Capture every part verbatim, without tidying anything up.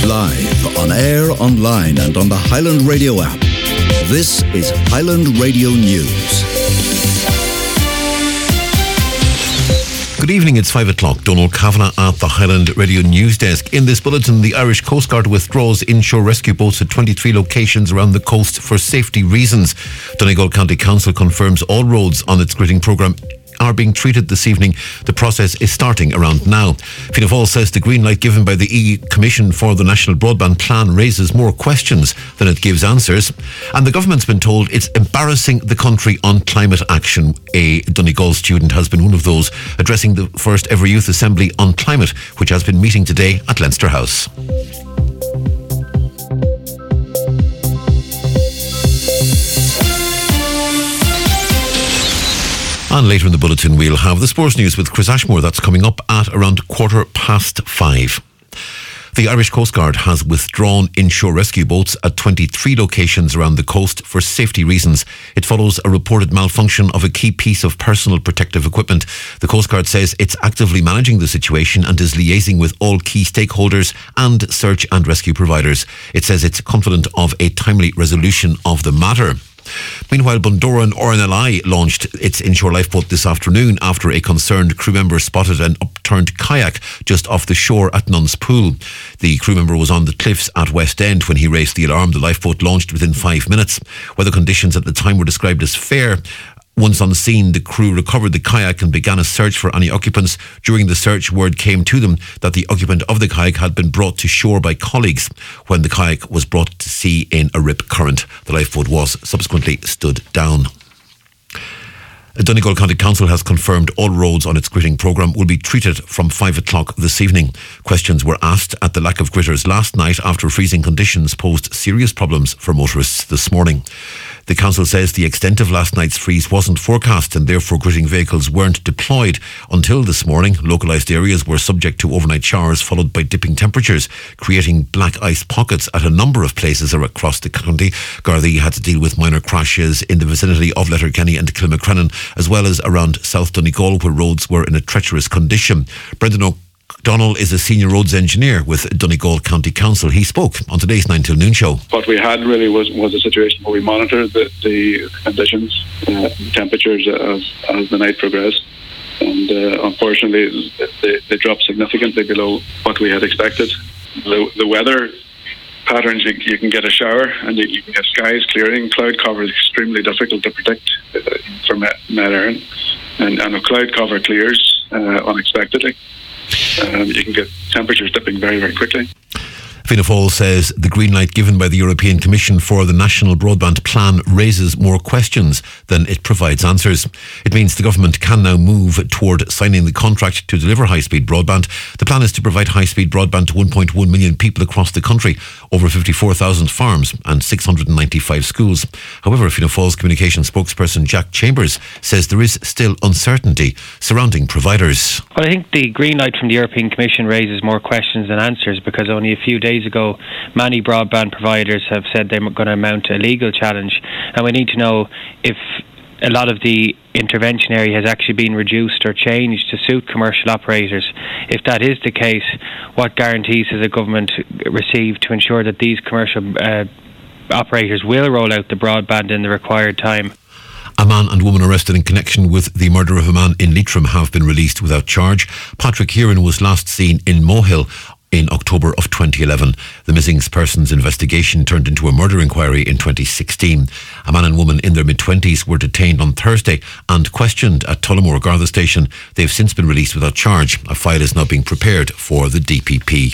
Live, on air, online and on the Highland Radio app. This is Highland Radio News. Good evening, it's five o'clock. Donald Kavanagh at the Highland Radio News Desk. In this bulletin, the Irish Coast Guard withdraws inshore rescue boats at twenty-three locations around the coast for safety reasons. Donegal County Council confirms all roads on its gridding programme are being treated this evening. The process is starting around now. Fianna Fáil says the green light given by the E U Commission for the National Broadband Plan raises more questions than it gives answers. And the government's been told it's embarrassing the country on climate action. A Donegal student has been one of those, addressing the first ever Youth Assembly on Climate, which has been meeting today at Leinster House. And later in the bulletin, we'll have the sports news with Chris Ashmore. That's coming up at around quarter past five. The Irish Coast Guard has withdrawn inshore rescue boats at twenty-three locations around the coast for safety reasons. It follows a reported malfunction of a key piece of personal protective equipment. The Coast Guard says it's actively managing the situation and is liaising with all key stakeholders and search and rescue providers. It says it's confident of a timely resolution of the matter. Meanwhile, Bundoran R N L I launched its inshore lifeboat this afternoon after a concerned crew member spotted an upturned kayak just off the shore at Nuns Pool. The crew member was on the cliffs at West End when he raised the alarm. The lifeboat launched within five minutes. Weather conditions at the time were described as fair. Once on scene, the crew recovered the kayak and began a search for any occupants. During the search, word came to them that the occupant of the kayak had been brought to shore by colleagues when the kayak was brought to sea in a rip current. The lifeboat was subsequently stood down. Donegal County Council has confirmed all roads on its gritting programme will be treated from five o'clock this evening. Questions were asked at the lack of gritters last night after freezing conditions posed serious problems for motorists this morning. The council says the extent of last night's freeze wasn't forecast and therefore gritting vehicles weren't deployed. Until this morning, localised areas were subject to overnight showers followed by dipping temperatures, creating black ice pockets at a number of places across the county. Gardaí had to deal with minor crashes in the vicinity of Letterkenny and Kilmacrennan, as well as around South Donegal, where roads were in a treacherous condition. Brendan O'Donnell is a senior roads engineer with Donegal County Council. He spoke on today's nine till noon show. What we had really was, was a situation where we monitored the, the conditions, uh, temperatures as, as the night progressed. And uh, unfortunately, they, they dropped significantly below what we had expected. The, the weather patterns, you, you can get a shower and you, you can get skies clearing. Cloud cover is extremely difficult to predict uh, for Met Éireann. And, and a cloud cover clears uh, unexpectedly. Um, you can get temperatures dipping very, very quickly. Fianna Fáil says the green light given by the European Commission for the National Broadband Plan raises more questions than it provides answers. It means the government can now move toward signing the contract to deliver high-speed broadband. The plan is to provide high-speed broadband to one point one million people across the country, over fifty-four thousand farms and six hundred ninety-five schools. However, Fianna Fáil's communication spokesperson Jack Chambers says there is still uncertainty surrounding providers. Well, I think the green light from the European Commission raises more questions than answers, because only a few days ago many broadband providers have said they're going to mount a legal challenge, and we need to know if a lot of the intervention area has actually been reduced or changed to suit commercial operators. If that is the case, what guarantees has the government received to ensure that these commercial uh, operators will roll out the broadband in the required time? A man and woman arrested in connection with the murder of a man in Leitrim have been released without charge. Patrick Heron was last seen in Mohill in October of twenty eleven. The missing persons investigation turned into a murder inquiry in twenty sixteen. A man and woman in their mid-twenties were detained on Thursday and questioned at Tullamore Garda Station. They've since been released without charge. A file is now being prepared for the D P P.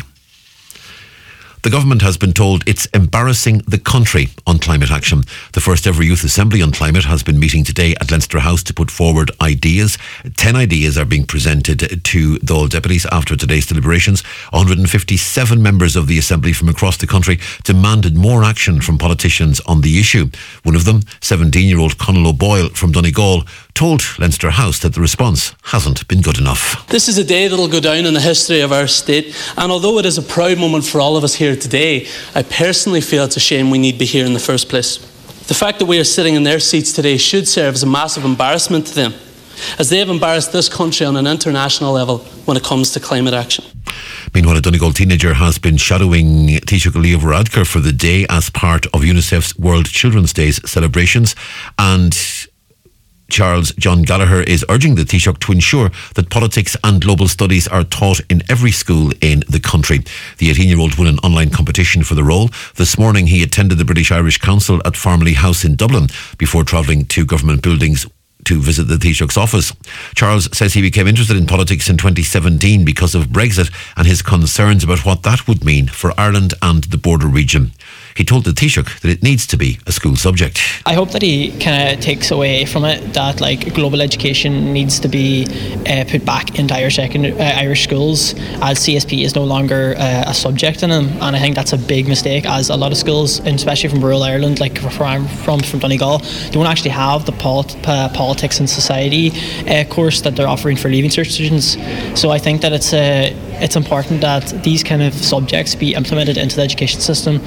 The government has been told it's embarrassing the country on climate action. The first ever Youth Assembly on Climate has been meeting today at Leinster House to put forward ideas. Ten ideas are being presented to the Dáil deputies after today's deliberations. one hundred fifty-seven members of the Assembly from across the country demanded more action from politicians on the issue. One of them, seventeen-year-old Conal O'Boyle from Donegal, told Leinster House that the response hasn't been good enough. This is a day that will go down in the history of our state, and although it is a proud moment for all of us here today, I personally feel it's a shame we need to be here in the first place. The fact that we are sitting in their seats today should serve as a massive embarrassment to them, as they have embarrassed this country on an international level when it comes to climate action. Meanwhile, a Donegal teenager has been shadowing Taoiseach Leo Varadkar for the day as part of UNICEF's World Children's Days celebrations, and Charles John Gallagher is urging the Taoiseach to ensure that politics and global studies are taught in every school in the country. The eighteen-year-old won an online competition for the role. This morning he attended the British Irish Council at Farmley House in Dublin before travelling to government buildings to visit the Taoiseach's office. Charles says he became interested in politics in twenty seventeen because of Brexit and his concerns about what that would mean for Ireland and the border region. He told the Taoiseach that it needs to be a school subject. I hope that he kind of takes away from it that like global education needs to be uh, put back into Irish, uh, Irish schools, as C S P is no longer uh, a subject in them, and I think that's a big mistake, as a lot of schools, and especially from rural Ireland, like from from, from Donegal, don't actually have the polit- uh, politics and society uh, course that they're offering for Leaving Cert students. So I think that it's uh, it's important that these kind of subjects be implemented into the education system.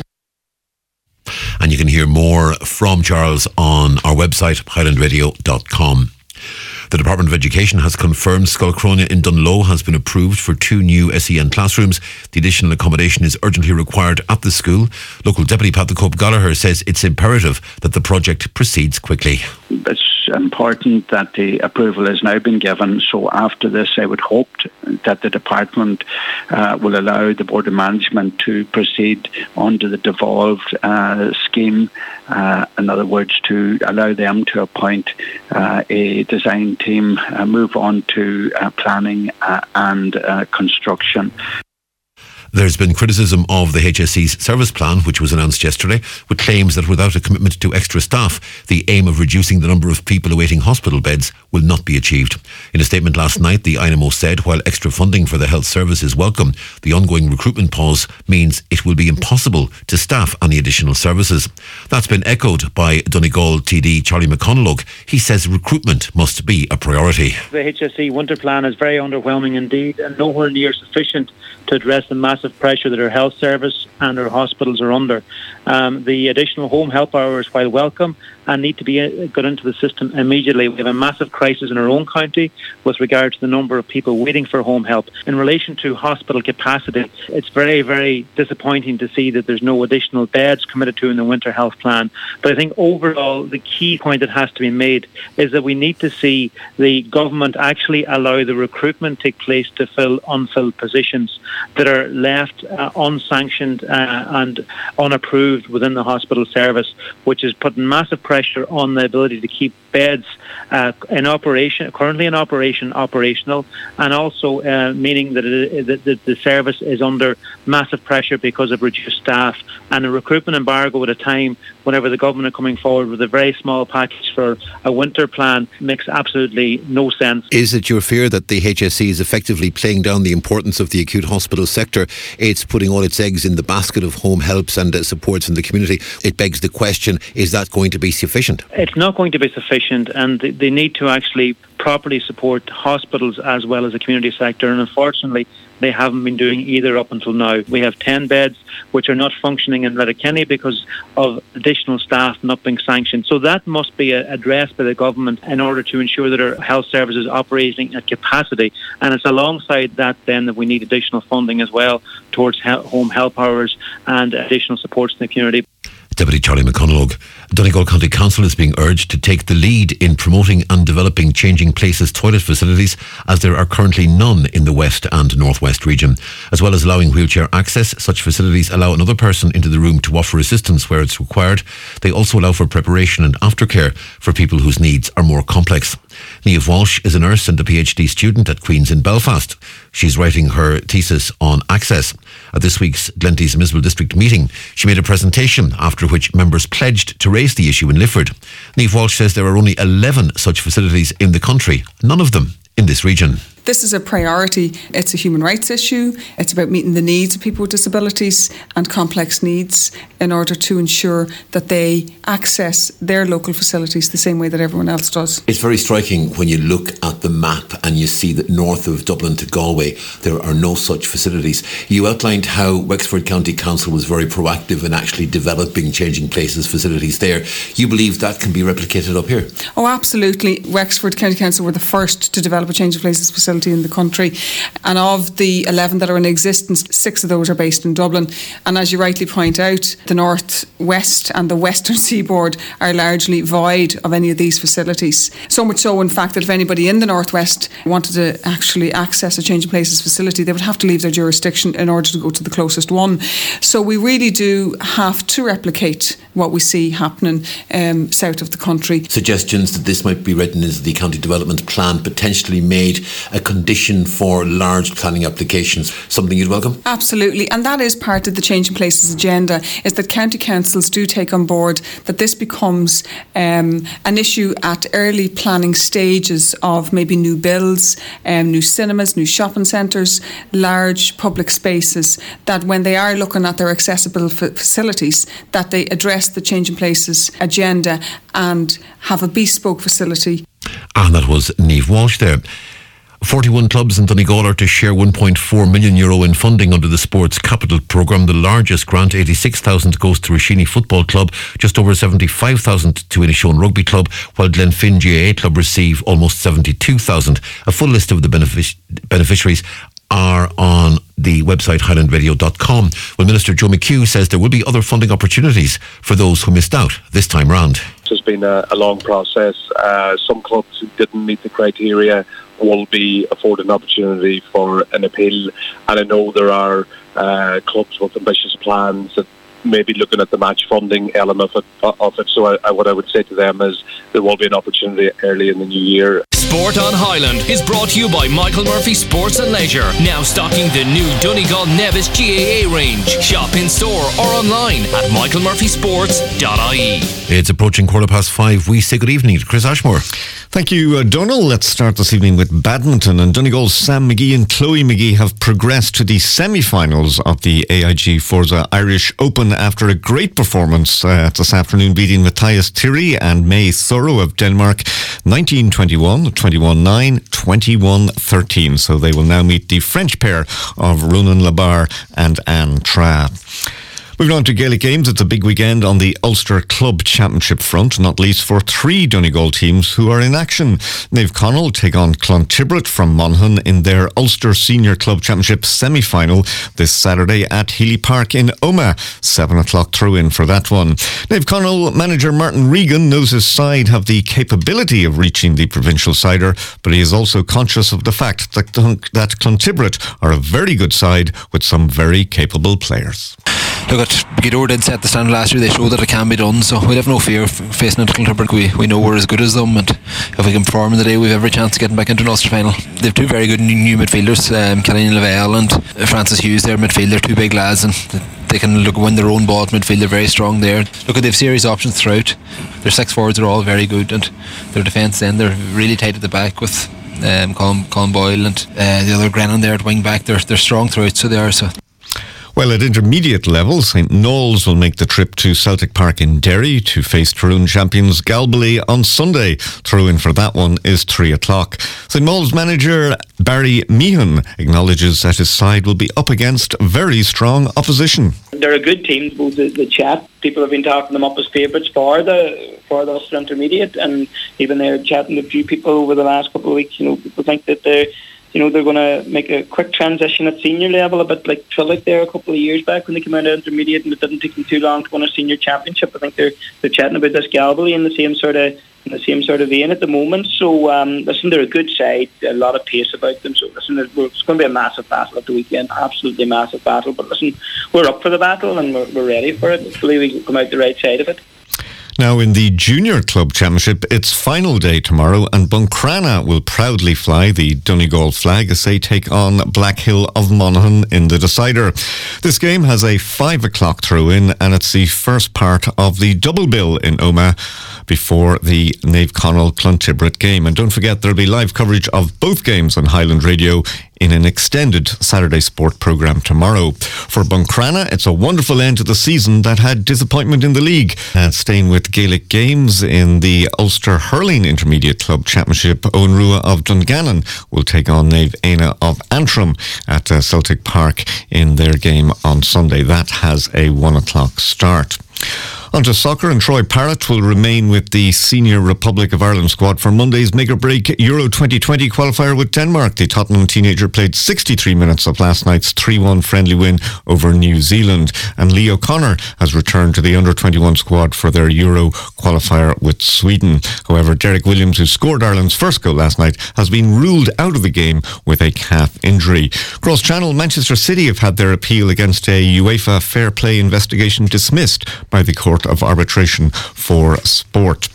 And you can hear more from Charles on our website, highland radio dot com. The Department of Education has confirmed Scoilcronia in Dunloe has been approved for two new S E N classrooms. The additional accommodation is urgently required at the school. Local Deputy Pat the Cope Gallagher says it's imperative that the project proceeds quickly. It's important that the approval has now been given, so after this I would hope that the department uh, will allow the Board of Management to proceed onto the devolved uh, scheme, uh, in other words to allow them to appoint uh, a design team, uh, move on to uh, planning uh, and uh, construction. There's been criticism of the H S E's service plan, which was announced yesterday, with claims that without a commitment to extra staff, the aim of reducing the number of people awaiting hospital beds will not be achieved. In a statement last night, the I N M O said while extra funding for the health service is welcome, the ongoing recruitment pause means it will be impossible to staff any additional services. That's been echoed by Donegal T D Charlie McConalogue. He says recruitment must be a priority. The H S E winter plan is very underwhelming indeed, and nowhere near sufficient to address the massive pressure that our health service and our hospitals are under. Um, the additional home help hours, while welcome, and need to be got into the system immediately. We have a massive crisis in our own county with regard to the number of people waiting for home help. In relation to hospital capacity, it's very, very disappointing to see that there's no additional beds committed to in the winter health plan. But I think overall, the key point that has to be made is that we need to see the government actually allow the recruitment take place to fill unfilled positions that are left uh, unsanctioned uh, and unapproved within the hospital service, which is putting massive pressure on the ability to keep beds uh, in operation, currently in operation, operational, and also uh, meaning that, it, that, that the service is under massive pressure because of reduced staff and a recruitment embargo at a time whenever the government are coming forward with a very small package for a winter plan makes absolutely no sense. Is it your fear that the H S E is effectively playing down the importance of the acute hospital sector? It's putting all its eggs in the basket of home helps and uh, supports in the community. It begs the question, is that going to be sufficient? It's not going to be sufficient, and they need to actually properly support hospitals as well as the community sector, and unfortunately they haven't been doing either up until now. We have ten beds which are not functioning in Letterkenny because of additional staff not being sanctioned. So that must be addressed by the government in order to ensure that our health services are operating at capacity. And it's alongside that then that we need additional funding as well towards home help hours and additional supports in the community. Deputy Charlie McConalogue. Donegal County Council is being urged to take the lead in promoting and developing changing places toilet facilities, as there are currently none in the west and northwest region. As well as allowing wheelchair access, such facilities allow another person into the room to offer assistance where it's required. They also allow for preparation and aftercare for people whose needs are more complex. Niamh Walsh is a nurse and a PhD student at Queen's in Belfast. She's writing her thesis on access. At this week's Glenties Municipal District meeting, she made a presentation after which members pledged to raise the issue in Lifford. Niamh Walsh says there are only eleven such facilities in the country, none of them in this region. This is a priority. It's a human rights issue. It's about meeting the needs of people with disabilities and complex needs in order to ensure that they access their local facilities the same way that everyone else does. It's very striking when you look at the map and you see that north of Dublin to Galway there are no such facilities. You outlined how Wexford County Council was very proactive in actually developing changing places facilities there. You believe that can be replicated up here? Oh, absolutely. Wexford County Council were the first to develop a changing places facility facility in the country. And of the eleven that are in existence, six of those are based in Dublin. And as you rightly point out, the North West and the Western Seaboard are largely void of any of these facilities. So much so, in fact, that if anybody in the North West wanted to actually access a change in places facility, they would have to leave their jurisdiction in order to go to the closest one. So we really do have to replicate what we see happening um, south of the country. Suggestions that this might be written as the county development plan potentially made a condition for large planning applications, something you'd welcome? Absolutely, and that is part of the Change in Places agenda, is that county councils do take on board that this becomes um, an issue at early planning stages of maybe new builds, um, new cinemas, new shopping centres, large public spaces, that when they are looking at their accessible f- facilities, that they address the Change in Places agenda and have a bespoke facility. And that was Niamh Walsh there. forty-one clubs in Donegal are to share one point four million euro in funding under the Sports Capital Programme. The largest grant, eighty-six thousand, goes to Roisin Football Club, just over seventy-five thousand to Inishowen Rugby Club, while Glenfin G A A Club receive almost seventy-two thousand. A full list of the benefic- beneficiaries are on the website highland radio dot com. Well, Minister Joe McHugh says there will be other funding opportunities for those who missed out this time round. It's been a, a long process. Uh, some clubs who didn't meet the criteria will be afforded an opportunity for an appeal, and I know there are uh, clubs with ambitious plans that may be looking at the match funding element of it. Of it. So I, I, what I would say to them is there will be an opportunity early in the new year. Sport on Highland is brought to you by Michael Murphy Sports and Leisure, now stocking the new Donegal Nevis G A A range. Shop in store or online at michael murphy sports dot I E. It's approaching quarter past five. We say good evening to Chris Ashmore. Thank you, uh, Donald. Let's start this evening with badminton. And Donegal's Sam McGee and Chloe McGee have progressed to the semi-finals of the A I G Forza Irish Open after a great performance uh, this afternoon, beating Matthias Thierry and May Thorough of Denmark nineteen twenty-one, twenty-one nine, twenty-one thirteen. So they will now meet the French pair of Ronan Labar and Anne Tra. Moving on to Gaelic Games, it's a big weekend on the Ulster Club Championship front, not least for three Donegal teams who are in action. Naomh Conaill take on Clontibret from Monaghan in their Ulster Senior Club Championship semi-final this Saturday at Healy Park in Omagh. Seven o'clock throw-in for that one. Naomh Conaill manager Martin Regan knows his side have the capability of reaching the provincial cider, but he is also conscious of the fact that, that Clontibret are a very good side with some very capable players. Look at Gidor did set the standard last year. They showed that it can be done, so we'd have no fear facing into Clontibret. We, we know we're as good as them, and if we can perform in the day, we've every chance of getting back into an Ulster final. They've two very good new midfielders, um, Callan Lavelle and Francis Hughes there midfield. They're two big lads, and they can look win their own ball at midfield. They're very strong there. Look at, they've serious options throughout. Their six forwards are all very good, and their defence then, they're really tight at the back with um, Colin, Colin Boyle and uh, the other Grennan there at wing back. They're, they're strong throughout, so they are. So Well, at intermediate level, Saint Knowles will make the trip to Celtic Park in Derry to face Tyrone champions Galbally on Sunday. Throw-in for that one is three o'clock. Saint Knowles manager Barry Meehan acknowledges that his side will be up against very strong opposition. They're a good team, both the, the chat. People have been talking them up as favourites for the for the Ulster Intermediate, and even they're chatting to a few people over the last couple of weeks. You know, people think that they're You know, they're going to make a quick transition at senior level, a bit like Trillick there a couple of years back when they came out of intermediate, and it didn't take them too long to win a senior championship. I think they're they're chatting about this Galbally in the same sort of in the same sort of vein at the moment. So um, listen, they're a good side, a lot of pace about them. So listen, it's going to be a massive battle at the weekend, absolutely massive battle. But listen, we're up for the battle and we're, we're ready for it. Hopefully we can come out the right side of it. Now in the Junior Club Championship, it's final day tomorrow, and Buncrana will proudly fly the Donegal flag as they take on Blackhill of Monaghan in the decider. This game has a five o'clock throw-in, and it's the first part of the double bill in Omagh before the Naomh Conaill Clontibret game. And don't forget, there'll be live coverage of both games on Highland Radio in an extended Saturday sport programme tomorrow. For Buncrana, it's a wonderful end to the season that had disappointment in the league. And staying with Gaelic Games in the Ulster Hurling Intermediate Club Championship, Owen Rua of Dungannon will take on Naomh Éanna of Antrim at uh, Celtic Park in their game on Sunday. That has a one o'clock start. On to soccer, and Troy Parrott will remain with the senior Republic of Ireland squad for Monday's make-or-break Euro twenty twenty qualifier with Denmark. The Tottenham teenager played sixty-three minutes of last night's three one friendly win over New Zealand, and Lee O'Connor has returned to the under twenty-one squad for their Euro qualifier with Sweden. However, Derek Williams, who scored Ireland's first goal last night, has been ruled out of the game with a calf injury. Cross-channel, Manchester City have had their appeal against a UEFA fair play investigation dismissed by the Court of Arbitration for Sport.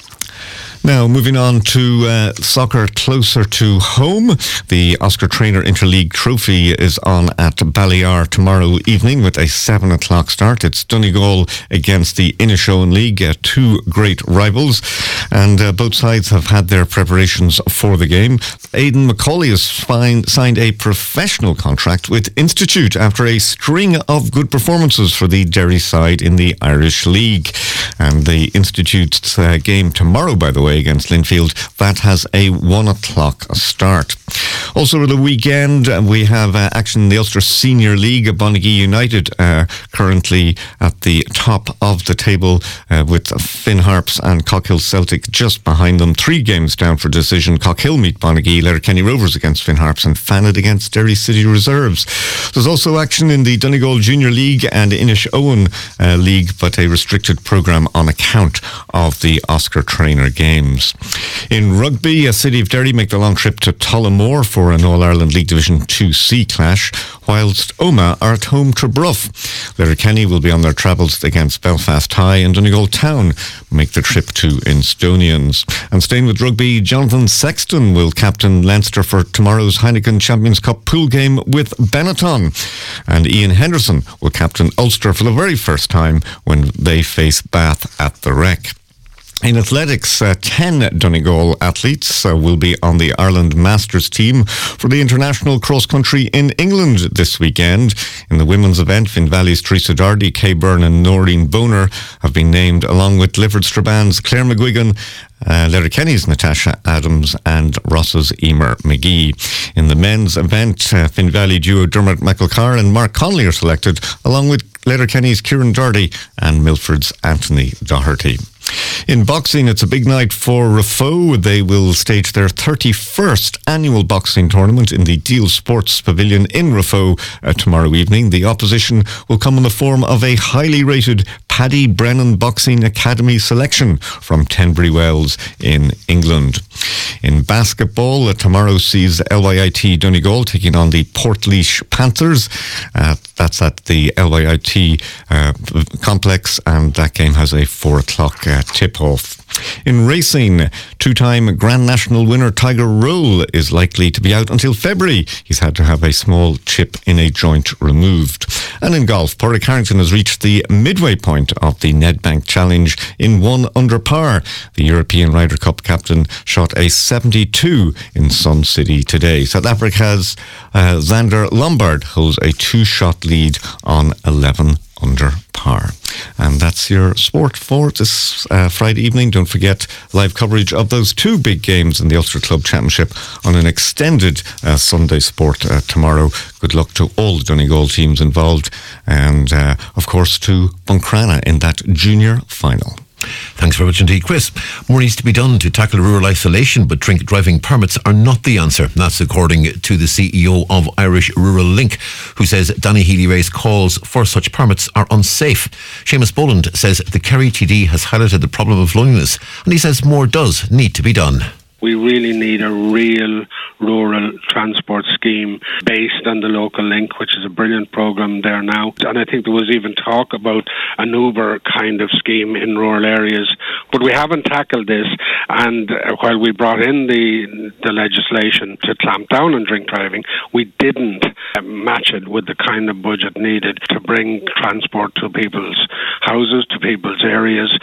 Now, moving on to uh, soccer closer to home. The Oscar Traynor Interleague Trophy is on at Balliar tomorrow evening with a seven o'clock start. It's Donegal against the Inishowen League, uh, two great rivals, and uh, both sides have had their preparations for the game. Aidan McCauley has find, signed a professional contract with Institute after a string of good performances for the Derry side in the Irish League. And the Institute's uh, game tomorrow, by the way, against Linfield, that has a one o'clock start. Also, the weekend, we have uh, action in the Ulster Senior League. Bonagee United uh, currently at the top of the table uh, with Finn Harps and Cockhill Celtic just behind them. Three games down for decision. Cockhill meet Bonagee, Letterkenny Rovers against Finn Harps, and Fanad against Derry City Reserves. There's also action in the Donegal Junior League and Inishowen uh, League, but a restricted programme on account of the Oscar Traynor games. In rugby, a City of Derry make the long trip to Tullamore for an All-Ireland League Division two C clash, whilst Omagh are at home to Bruff. Letterkenny will be on their travels against Belfast High, and Donegal Town make the trip to Instonians. And staying with rugby, Jonathan Sexton will captain Leinster for tomorrow's Heineken Champions Cup pool game with Benetton. And Ian Henderson will captain Ulster for the very first time when they face Bath at the Rec. In athletics, uh, ten Donegal athletes uh, will be on the Ireland Masters team for the International Cross Country in England this weekend. In the women's event, Finn Valley's Teresa Dardy, Kay Byrne and Noreen Boner have been named, along with Lifford Strabhan's Claire McGuigan, Uh, Letterkenny's Natasha Adams and Ross's Emer McGee. In the men's event, uh, Finn Valley duo Dermot McElcar and Mark Connolly are selected, along with Letterkenny's Kieran Doherty and Milford's Anthony Doherty. In boxing, it's a big night for Rafo. They will stage their thirty-first annual boxing tournament in the Deal Sports Pavilion in Rafo uh, tomorrow evening. The opposition will come in the form of a highly rated Paddy Brennan Boxing Academy selection from Tenbury Wells in England. In basketball, uh, tomorrow sees L Y I T Donegal taking on the Portlaoise Panthers. Uh, that's at the L Y I T uh, complex, and that game has a four o'clock uh, tip-off. In racing, two-time Grand National winner Tiger Roll is likely to be out until February. He's had to have a small chip in a joint removed. And in golf, Padraig Harrington has reached the midway point of the Nedbank Challenge in one under par. The European Ryder Cup captain shot a seventy-two in Sun City today. South Africa's uh, Xander Lombard holds a two-shot lead on eleven under par. And that's your sport for this uh, Friday evening. Don't forget live coverage of those two big games in the Ulster Club Championship on an extended uh, Sunday Sport uh, tomorrow. Good luck to all the Donegal teams involved, and uh, of course to Buncrana in that junior final. Thanks very much indeed, Chris. More needs to be done to tackle rural isolation, but drink driving permits are not the answer. That's according to the C E O of Irish Rural Link, who says Danny Healy-Rae's calls for such permits are unsafe. Seamus Boland says the Kerry T D has highlighted the problem of loneliness, and he says more does need to be done. We really need a real rural transport scheme based on the local link, which is a brilliant programme there now. And I think there was even talk about an Uber kind of scheme in rural areas. But we haven't tackled this. And while we brought in the, the legislation to clamp down on drink driving, we didn't match it with the kind of budget needed to bring transport to people's houses, to people's areas.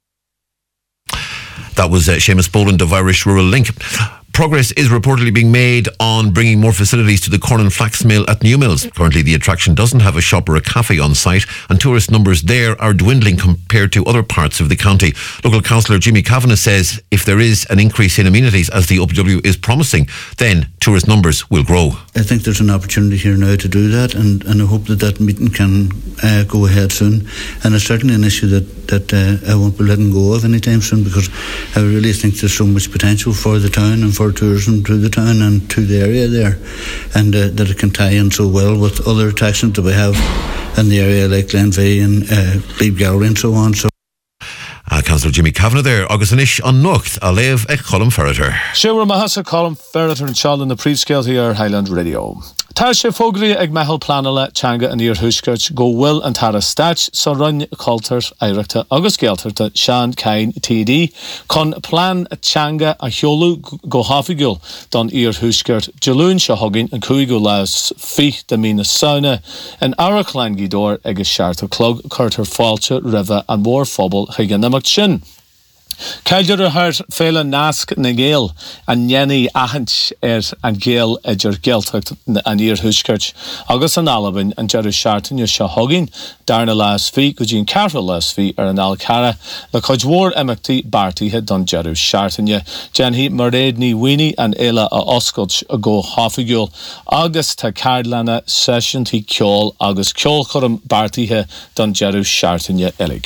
That was uh, Seamus Boland of Irish Rural Link. Progress is reportedly being made on bringing more facilities to the corn and flax mill at Newmills. Currently, the attraction doesn't have a shop or a cafe on site, and tourist numbers there are dwindling compared to other parts of the county. Local councillor Jimmy Kavanagh says if there is an increase in amenities, as the O P W is promising, then tourist numbers will grow. I think there's an opportunity here now to do that, and, and I hope that that meeting can uh, go ahead soon. And it's certainly an issue that that uh, I won't be letting go of anytime soon, because I really think there's so much potential for the town and for tourism to the town and to the area there, and uh, that it can tie in so well with other attractions that we have in the area, like Glenveigh and uh, Glebe Gallery and so on. So. Uh, Councillor Jimmy Kavanagh there, agus anish an nocht a lev ag Colm Ferreter. Siwr mahasa Colm Ferreter and Charles in the pre-scale here Highland Radio. Tá sé fógraí ag mehel planala teanga an íor thuisgurt go bhfuil an tar a stach sa run cultar éireachta agus géaltarta Sean Cain T D chun plan teanga a cheolú go hafigiúil don íor thuisgurt Jaloon se hagin an cúigú leis fi de mína sauna an Arachlan gidor agus searta clog curtar fáilte riva an mór phobal chuigeanamacht sin. Caidir a thar féile nasc na géal an nyenny ahant er an géal idir gealtacht an íor thuisgurt agus an alabin an jeru seartain jo se hagin darna leis fi go dín carfa leis fi ar an alcara le chuid mhór imachtaí bartíthe don jeru seartainne Jan hí mar réad ní wini an éile a oscailt a go hafigiúil agus tá cardlana sesiantí ceol agus ceol chum bartíthe don jeru seartainne ilig.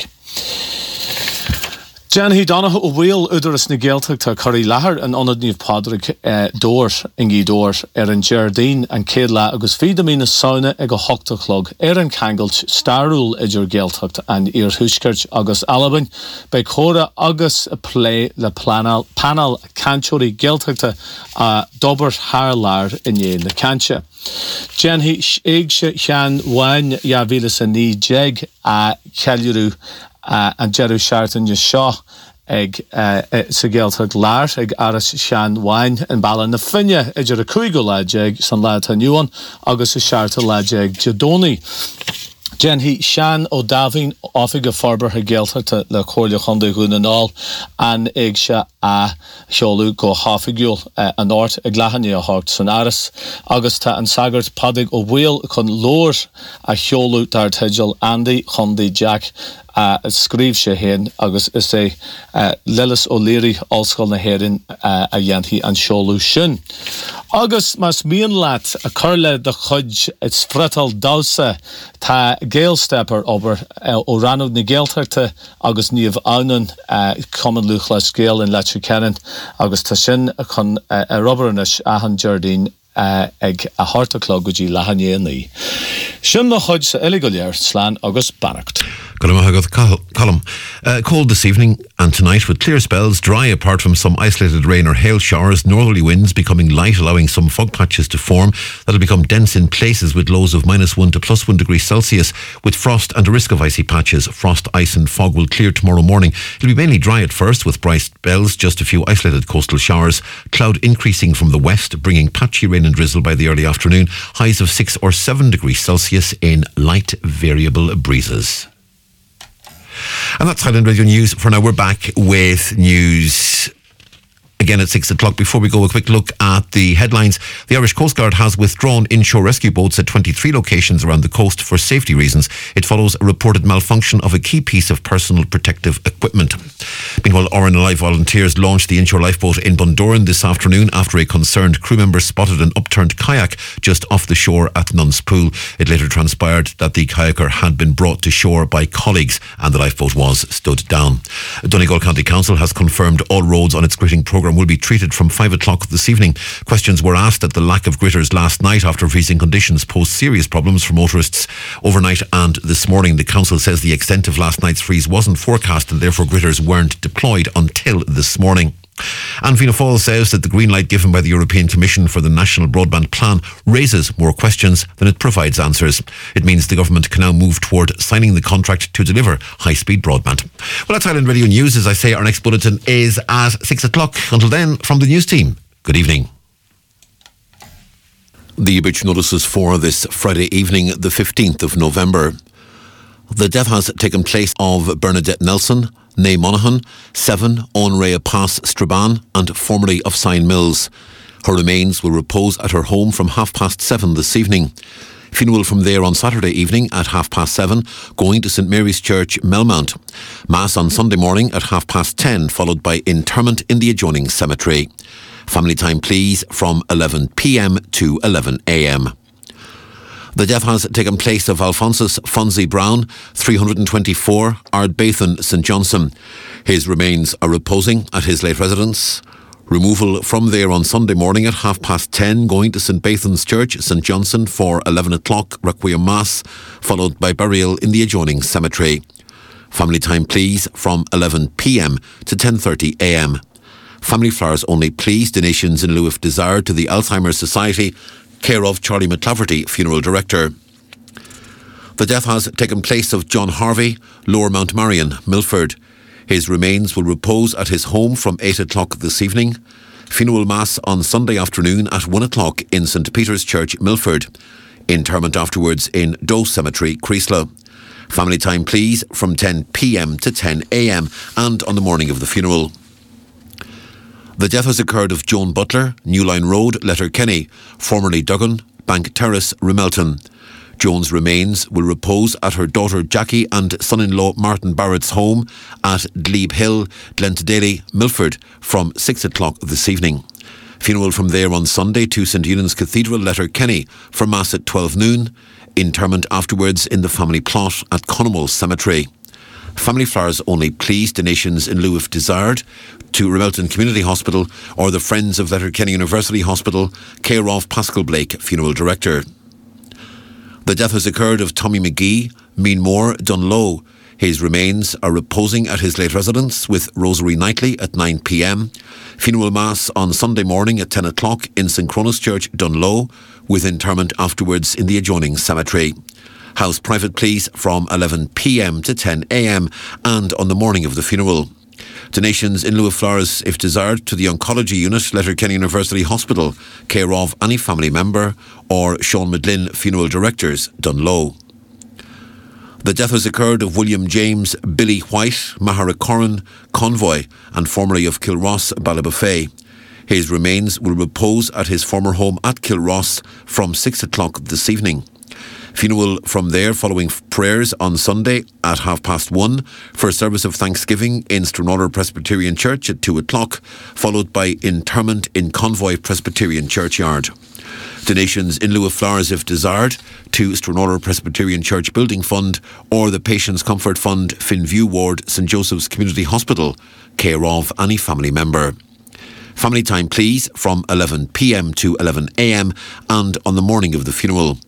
Jan hí Donnacha ó bhfuil údaras na géaltacht tá choirí lethar an onad níomh pádraig eh, dóir ingí dóir ar an Jardín an céad le agus fíd am na sauna ag go hochtachlog ar an cangailt starúil idir géaltacht an íor thuisgurt agus alabin bei chóra agus plé le planal, panel canteoirí géaltachta a dobar thar lear in é na cante. Jan hí ag se chean bhain ja bhíle sa ní jeig a ceiliúrú Uh, an jeru seartain seo ag uh, sa géaltacht lear ag aras sean bhain an bailla na finne idir a cúigú leidéig san leid aniuan agus a searta leidéig Jadóní. Jen hí sean ó Davin ofig a farbar a géaltachta le chóirle chunda gúna nál an ag se a cheolú go hafigiúil uh, an áirt ag lehanní a hart san aras agus tá an sagart padig ó bhfuil chun lór a cheolú dar teidil Andy Chundaí Jack Uh, scríb sé hen agus is é uh, lelas ó léirí allscoil na héirin uh, a dhéantaí an seolú sin. Agus mas míon leat a chuirle de chuid it's fretal dása tá géalstepper obair uh, ó ranúd na géaltachta agus níomh annan uh, common luch le scéal in leitú ceann agus tá sin chun uh, a robarinnis a an Jardín Uh, ag a hartaclog go dí lehannéanaí. Sin na chuid sa iligoléir slán agus bannacht. Colm. Uh, cold this evening and tonight with clear spells, dry apart from some isolated rain or hail showers, northerly winds becoming light, allowing some fog patches to form that'll become dense in places with lows of minus one to plus one degrees Celsius with frost and a risk of icy patches. Frost, ice and fog will clear tomorrow morning. It'll be mainly dry at first with bright spells, just a few isolated coastal showers. Cloud increasing from the west, bringing patchy rain and drizzle by the early afternoon. Highs of six or seven degrees Celsius in light variable breezes. And that's Highland Radio News. For now, we're back with news again at six o'clock. Before we go, a quick look at the headlines. The Irish Coast Guard has withdrawn inshore rescue boats at twenty-three locations around the coast for safety reasons. It follows a reported malfunction of a key piece of personal protective equipment. Meanwhile, Oran Alive volunteers launched the inshore lifeboat in Bundoran this afternoon after a concerned crew member spotted an upturned kayak just off the shore at Nuns Pool. It later transpired that the kayaker had been brought to shore by colleagues and the lifeboat was stood down. Donegal County Council has confirmed all roads on its gritting programme will be treated from five o'clock this evening. Questions were asked at the lack of gritters last night after freezing conditions posed serious problems for motorists overnight and this morning. The council says the extent of last night's freeze wasn't forecast and therefore gritters weren't deployed until this morning. And Fianna Fáil says that the green light given by the European Commission for the National Broadband Plan raises more questions than it provides answers. It means the government can now move toward signing the contract to deliver high-speed broadband. Well, that's Highland Radio News. As I say, our next bulletin is at six o'clock. Until then, from the news team, good evening. The obituary notices for this Friday evening, the fifteenth of November. The death has taken place of Bernadette Nelson, née Monaghan, seven, Onrea Pass Strabane, and formerly of Sign Mills. Her remains will repose at her home from half past seven this evening. Funeral from there on Saturday evening at half past seven, going to St Mary's Church, Melmount. Mass on Sunday morning at half past ten, followed by interment in the adjoining cemetery. Family time, please, from eleven p m to eleven a m. The death has taken place of Alphonsus Fonzie Brown, three hundred twenty-four, Ardbathan, St Johnson. His remains are reposing at his late residence. Removal from there on Sunday morning at half past ten, going to St Bathan's Church, St Johnson, for eleven o'clock Requiem Mass, followed by burial in the adjoining cemetery. Family time, please, from eleven p.m. to ten thirty a.m. Family flowers only, please. Donations in lieu if desired to the Alzheimer's Society, care of Charlie McClafferty, Funeral Director. The death has taken place of John Harvey, Lower Mount Marion, Milford. His remains will repose at his home from eight o'clock this evening. Funeral Mass on Sunday afternoon at one o'clock in St Peter's Church, Milford. Interment afterwards in Doe Cemetery, Creeslough. Family time, please, from ten p.m. to ten a.m. and on the morning of the funeral. The death has occurred of Joan Butler, New Line Road, Letterkenny, formerly Duggan, Bank Terrace, Remelton. Joan's remains will repose at her daughter Jackie and son-in-law Martin Barrett's home at Glebe Hill, Glentadely, Milford, from six o'clock this evening. Funeral from there on Sunday to St Eunan's Cathedral, Letterkenny, for Mass at twelve noon. Interment afterwards in the family plot at Connemall Cemetery. Family flowers only, please. Donations in lieu if desired to Remelton Community Hospital or the Friends of Letterkenny University Hospital, care of Pascal Blake, Funeral Director. The death has occurred of Tommy McGee, Meanmore, Dunlow. His remains are reposing at his late residence with Rosary nightly at nine p.m. Funeral Mass on Sunday morning at ten o'clock in St Cronus Church, Dunlow, with interment afterwards in the adjoining cemetery. House private, please, from eleven p.m. to ten a.m. and on the morning of the funeral. Donations in lieu of flowers, if desired, to the Oncology Unit, Letterkenny University Hospital, care of any family member, or Sean Medlin, Funeral Directors, Dunlow. The death has occurred of William James Billy White, Mahara Corran, Convoy, and formerly of Kilross, Ballybofey. His remains will repose at his former home at Kilross from six o'clock this evening. Funeral from there following prayers on Sunday at half past one for a service of thanksgiving in Stranraer Presbyterian Church at two o'clock, followed by interment in Convoy Presbyterian Churchyard. Donations in lieu of flowers, if desired, to Stranraer Presbyterian Church Building Fund or the Patients Comfort Fund, Finview Ward, St Joseph's Community Hospital, care of any family member. Family time, please, from eleven p.m. to eleven a.m. and on the morning of the funeral.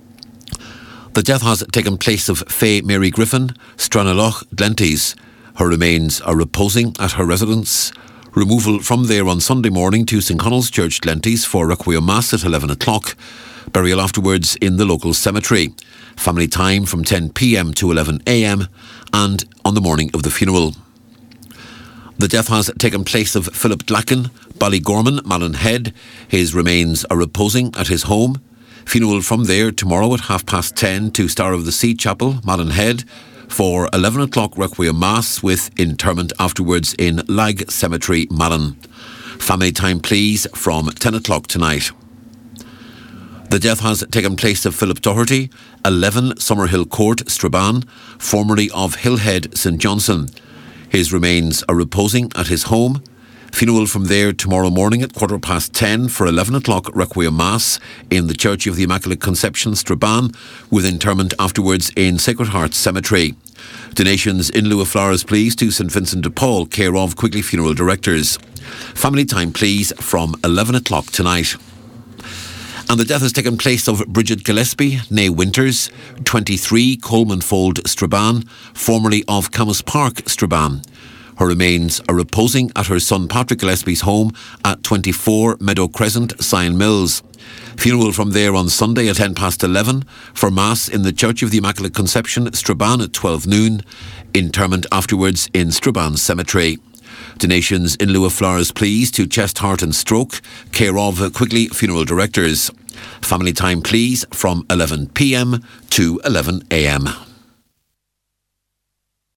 The death has taken place of Faye Mary Griffin, Stranaloch, Glenties. Her remains are reposing at her residence. Removal from there on Sunday morning to St Connell's Church, Glenties, for Requiem Mass at eleven o'clock. Burial afterwards in the local cemetery. Family time from ten p.m. to eleven a.m. and on the morning of the funeral. The death has taken place of Philip Dlacken, Ballygorman, Mallinhead. His remains are reposing at his home. Funeral from there tomorrow at half past ten to Star of the Sea Chapel, Mallinhead, for eleven o'clock Requiem Mass with interment afterwards in Lag Cemetery, Malin. Family time, please, from ten o'clock tonight. The death has taken place of Philip Doherty, eleven Summerhill Court, Strabane, formerly of Hillhead, St Johnson. His remains are reposing at his home. Funeral from there tomorrow morning at quarter past ten for eleven o'clock Requiem Mass in the Church of the Immaculate Conception, Strabane, with interment afterwards in Sacred Heart Cemetery. Donations in lieu of flowers, please, to St Vincent de Paul, care of Quigley Funeral Directors. Family time, please, from eleven o'clock tonight. And the death has taken place of Bridget Gillespie, née Winters, twenty-three Coleman Fold, Strabane, formerly of Camus Park, Strabane. Her remains are reposing at her son Patrick Gillespie's home at twenty-four Meadow Crescent, Sion Mills. Funeral from there on Sunday at ten past eleven for Mass in the Church of the Immaculate Conception, Strabane at twelve noon. Interment afterwards in Strabane Cemetery. Donations in lieu of flowers, please, to Chest, Heart and Stroke, care of Quigley Funeral Directors. Family time, please, from eleven p.m. to eleven a.m.